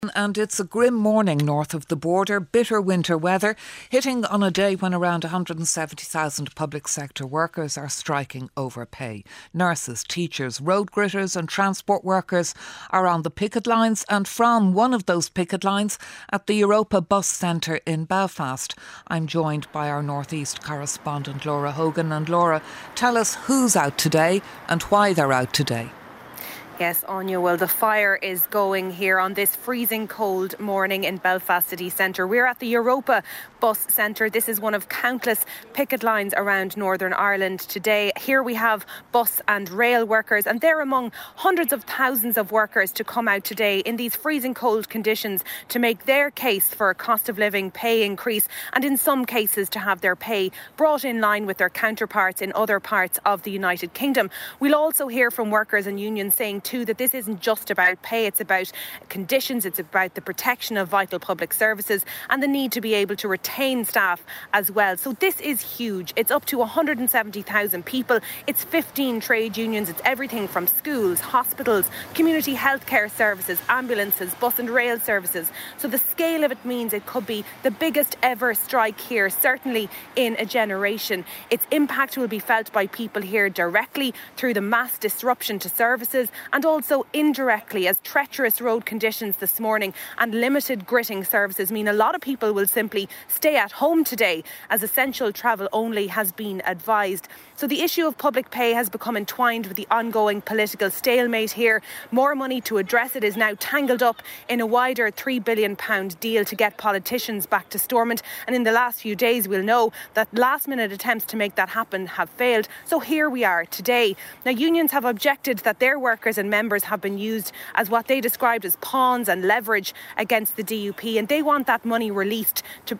And it's a grim morning north of the border, bitter winter weather, hitting on a day when around 170,000 public sector workers are striking over pay. Nurses, teachers, road gritters and transport workers are on the picket lines, and from one of those picket lines at the Europa Bus Centre in Belfast, I'm joined by our North East correspondent Laura Hogan. And Laura, tell us who's out today and why they're out today. Yes, Anya, well, the fire is going here on this freezing cold morning in Belfast city centre. We're at the Europa Bus Centre. This is one of countless picket lines around Northern Ireland today. Here we have bus and rail workers, and they're among hundreds of thousands of workers to come out today in these freezing cold conditions to make their case for a cost of living pay increase, and in some cases to have their pay brought in line with their counterparts in other parts of the United Kingdom. We'll also hear from workers and unions saying too that this isn't just about pay, it's about conditions, it's about the protection of vital public services and the need to be able to retain staff as well. So this is huge. It's up to 170,000 people. It's 15 trade unions. It's everything from schools, hospitals, community healthcare services, ambulances, bus and rail services. So the scale of it means it could be the biggest ever strike here, certainly in a generation. Its impact will be felt by people here directly through the mass disruption to services, and also indirectly as treacherous road conditions this morning and limited gritting services mean a lot of people will simply stay at home today, as essential travel only has been advised. So the issue of public pay has become entwined with the ongoing political stalemate here. More money to address it is now tangled up in a wider £3 billion deal to get politicians back to Stormont, and in the last few days we'll know that last minute attempts to make that happen have failed. So here we are today. Now, unions have objected that their workers and members have been used as what they described as pawns and leverage against the DUP, and they want that money released to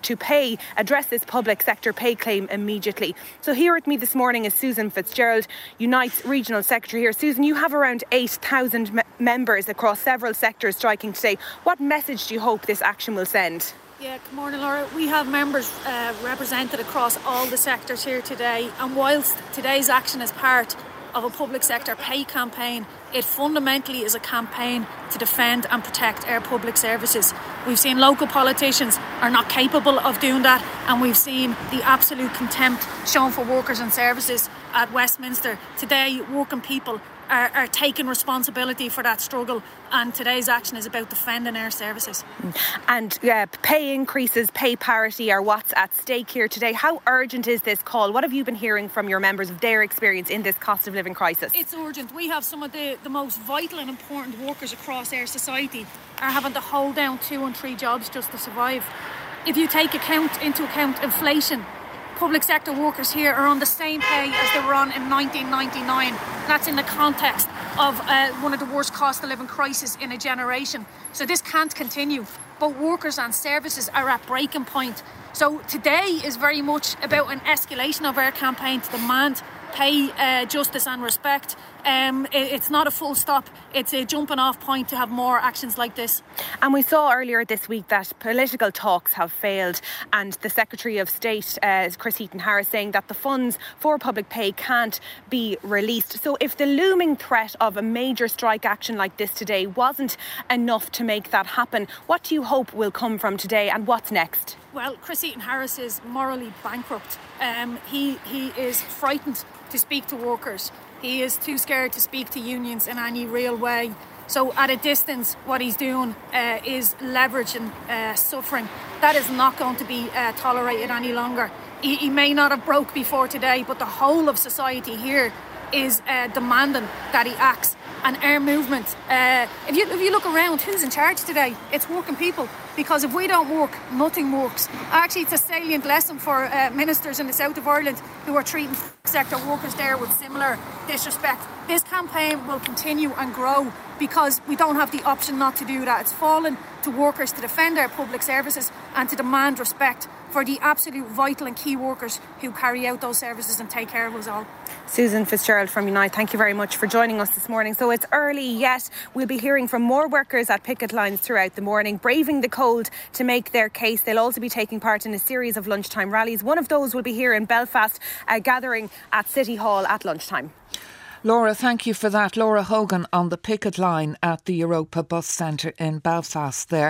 address this public sector pay claim immediately. So here with me this morning is Susan Fitzgerald, Unite's Regional Secretary here. Susan, you have around 8,000 members across several sectors striking today. What message do you hope this action will send? Yeah, good morning, Laura. We have members represented across all the sectors here today, and whilst today's action is part of a public sector pay campaign, it fundamentally is a campaign to defend and protect our public services. We've seen local politicians are not capable of doing that, and we've seen the absolute contempt shown for workers and services at Westminster. Today, working people are taking responsibility for that struggle, and today's action is about defending our services. And pay increases, pay parity are what's at stake here today. How urgent is this call? What have you been hearing from your members of their experience in this cost of living crisis? It's urgent. We have some of the most vital and important workers across our society are having to hold down 2 and 3 jobs just to survive. If you take into account inflation, public sector workers here are on the same pay as they were on in 1999. That's in the context of one of the worst cost of living crises in a generation. So this can't continue. Both workers and services are at breaking point. So today is very much about an escalation of our campaign to demand pay justice and respect. It's not a full stop, it's a jumping off point to have more actions like this. And we saw earlier this week that political talks have failed, and the Secretary of State, Chris Heaton-Harris, saying that the funds for public pay can't be released. So if the looming threat of a major strike action like this today wasn't enough to make that happen, what do you hope will come from today, and what's next? Well, Chris Heaton-Harris is morally bankrupt. He is frightened to speak to workers. He is too scared to speak to unions in any real way. So at a distance, what he's doing is leveraging suffering. That is not going to be tolerated any longer. He may not have broke before today, but the whole of society here is demanding that he acts. And our movement, if you look around, who's in charge today? It's working people. Because if we don't work, nothing works. Actually, it's a salient lesson for ministers in the south of Ireland who are treating sector workers there with similar disrespect. This campaign will continue and grow because we don't have the option not to do that. It's fallen to workers to defend our public services and to demand respect for the absolute vital and key workers who carry out those services and take care of us all. Susan Fitzgerald from Unite, thank you very much for joining us this morning. So it's early yet. We'll be hearing from more workers at picket lines throughout the morning, braving the cold to make their case. They'll also be taking part in a series of lunchtime rallies. One of those will be here in Belfast, gathering at City Hall at lunchtime. Laura, thank you for that. Laura Hogan on the picket line at the Europa Bus Centre in Belfast there.